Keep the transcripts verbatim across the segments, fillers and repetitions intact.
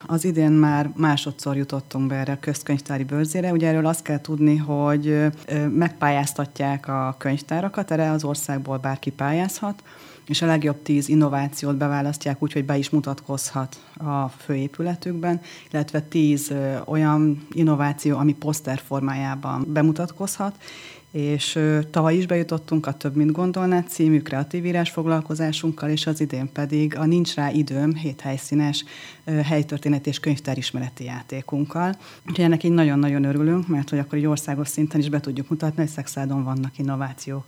az idén már másodszor jutottunk be erre a közkönyvtári bőrzére. Ugye erről azt kell tudni, hogy megpályáztatják a könyvtárakat, erre az országból bárki pályázhat, és a legjobb tíz innovációt beválasztják úgy, hogy be is mutatkozhat a főépületükben, illetve tíz olyan innováció, ami poszter formájában bemutatkozhat, és tavaly is bejutottunk a Több mint gondolnád című kreatív írás foglalkozásunkkal, és az idén pedig a Nincs rá időm hét helyszínes helytörténet és könyvtárismereti játékunkkal. Úgyhogy ennek így nagyon-nagyon örülünk, mert hogy akkor egy országos szinten is be tudjuk mutatni, hogy Szekszádon vannak innovációk.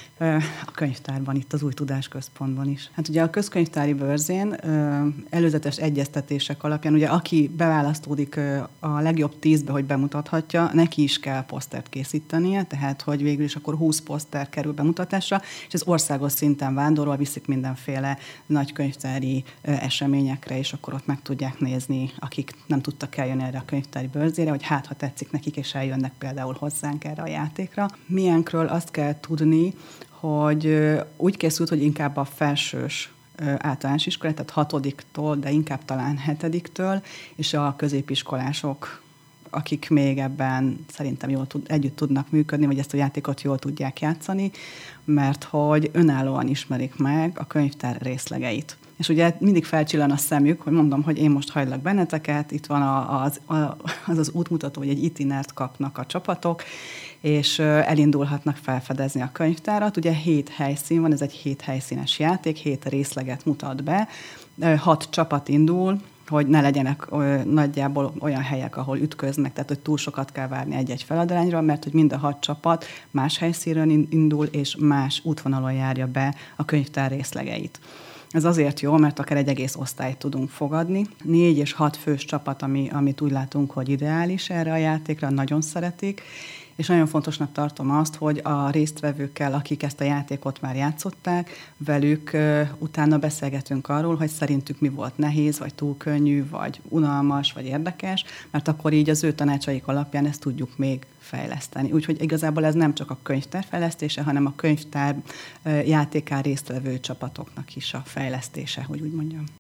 A könyvtárban, itt az Új Tudásközpontban is. Hát ugye a közkönyvtári bőrzén előzetes egyeztetések alapján, ugye aki beválasztódik a legjobb tízbe, hogy bemutathatja, neki is kell posztert készítenie, tehát hogy végül is akkor húsz poszter kerül bemutatásra, és ez országos szinten vándorol, viszik mindenféle nagy könyvtári eseményekre, és akkor ott meg tudják nézni, akik nem tudtak eljönni erre a könyvtári bőrzére, hogy hát, ha tetszik nekik, és eljönnek például hozzánk erre a játékra. Milyenkről azt kell tudni, hogy úgy készült, hogy inkább a felsős általános iskola, tehát hatodiktól, de inkább talán hetediktől, és a középiskolások, akik még ebben szerintem jól tud, együtt tudnak működni, vagy ezt a játékot jól tudják játszani, mert hogy önállóan ismerik meg a könyvtár részlegeit. És ugye mindig felcsillan a szemük, hogy mondom, hogy én most hagylak benneteket, itt van az az, az útmutató, hogy egy itinert kapnak a csapatok, és elindulhatnak felfedezni a könyvtárat. Ugye hét helyszín van, ez egy hét helyszínes játék, hét részleget mutat be, hat csapat indul, hogy ne legyenek ö, nagyjából olyan helyek, ahol ütköznek, tehát hogy túl sokat kell várni egy-egy feladványra, mert hogy mind a hat csapat más helyszínről indul, és más útvonalon járja be a könyvtár részlegeit. Ez azért jó, mert akár egy egész osztályt tudunk fogadni. Négy és hat fős csapat, ami, amit úgy látunk, hogy ideális erre a játékra, nagyon szeretik, és nagyon fontosnak tartom azt, hogy a résztvevőkkel, akik ezt a játékot már játszották, velük uh, utána beszélgetünk arról, hogy szerintük mi volt nehéz, vagy túl könnyű, vagy unalmas, vagy érdekes, mert akkor így az ő tanácsaik alapján ezt tudjuk még fejleszteni. Úgyhogy igazából ez nem csak a könyvtár fejlesztése, hanem a könyvtár uh, játékán résztvevő csapatoknak is a fejlesztése, hogy úgy mondjam.